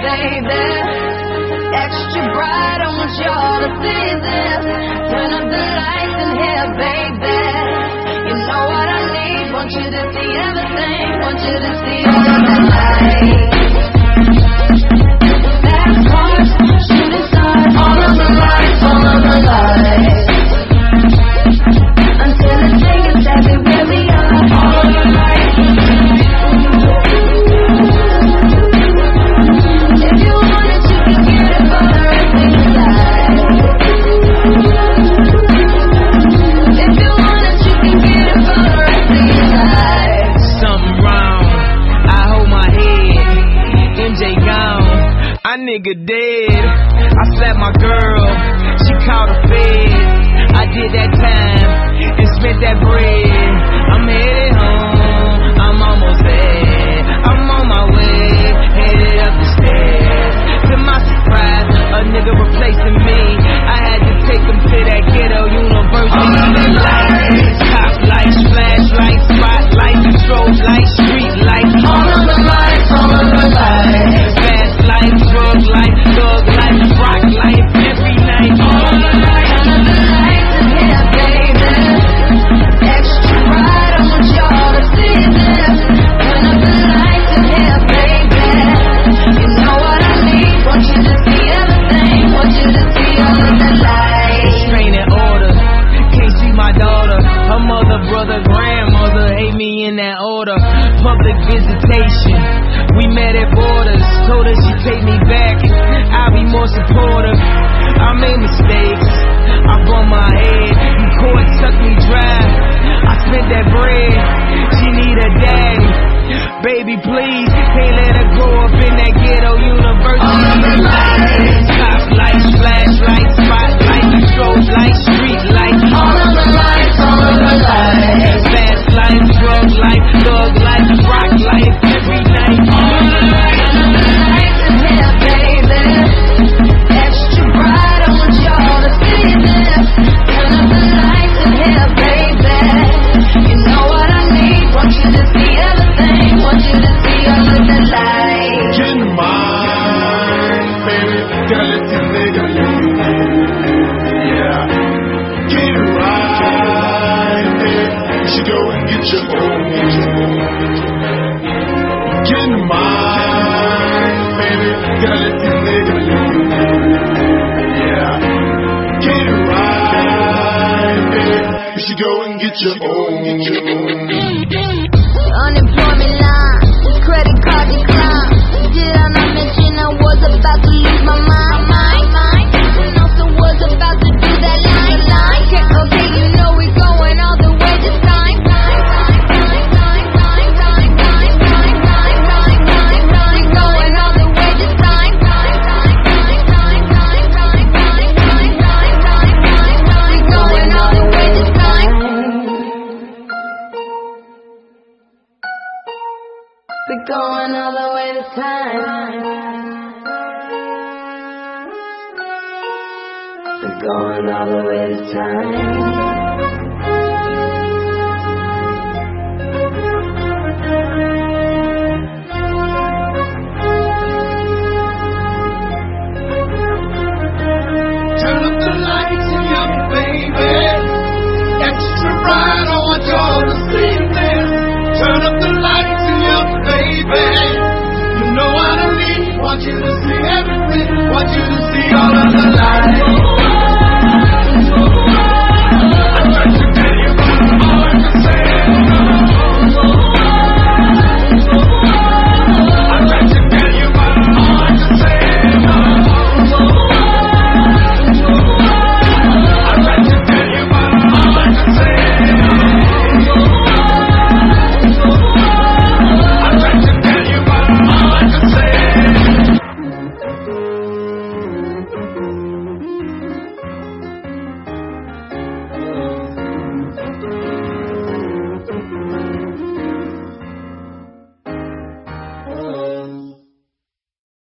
baby. Extra bright, I want y'all to see this. Turn up the lights in here, baby. You know what I need, want you to see everything. Want you to see all of the lights. Fast cars, shooting stars, all of the lights, all of the lights. Until it takes us everywhere we are, all of the lights. If you want it, you can get it for the rest of your life. If you want it, you can get it for the rest of your life. Something wrong, I hold my head. MJ gone, I nigga dead. I slapped my girl, she called a fed. I did that time and spent that bread. I'm headed home, I'm almost there. I'm on my way, headed up the stairs. To my surprise, a nigga replacing me. I had to take him to that ghetto university. Lights, top lights, flashlights, spotlights, strobe lights, street lights. All of the lights, all of the lights. Fast life, drug life, thug life, rock life, every night. All of the lights. Turn up the lights in here, baby. Extra bright, I want y'all to see this. Turn up the lights in here, baby. You know what I need, want you to see everything. Want you to see all of the lights. Training order, can't see my daughter. Her mother, brother, grandmother hate me in that order. Public visitation, we met at borders. Told her she take me back, I'll be more supportive. I made mistakes, I bumped my head. You court sucked me dry, I spent that bread. She need a daddy, baby please. Can't let her grow up in that ghetto university. All of the lights. Top lights, flashlights, spotlights, strobe lights, street lights. All of the lights, all of the lights. Fast life, drug life, thug life, rock life, every night. All of the lights. Turn up the lights in here, baby. Extra bright, I want y'all to see this. Turn up the lights in here, baby. You know what I need, want you to see everything. Want you to see all of the lights. Get in mind, baby. Gotta let this nigga live. Yeah. Get it right, baby. You should go and get your own. Get in mind, baby. Gotta let this nigga live. Yeah. Get it right, baby. You should go and get your own. Unemployment line, this credit card decline. Did I not mention I was about to lose my mind? And also was about to do that line. Okay, you know we're going all the way this time. We're going all the way this time. We're going all the way this time. We're going all the way this time. We're going all the way this time. Turn up the lights in here, baby. Extra bright, I want y'all to see this. Turn up the lights in here, baby. You know what I need, want you to see everything. Want you to see all of the lights.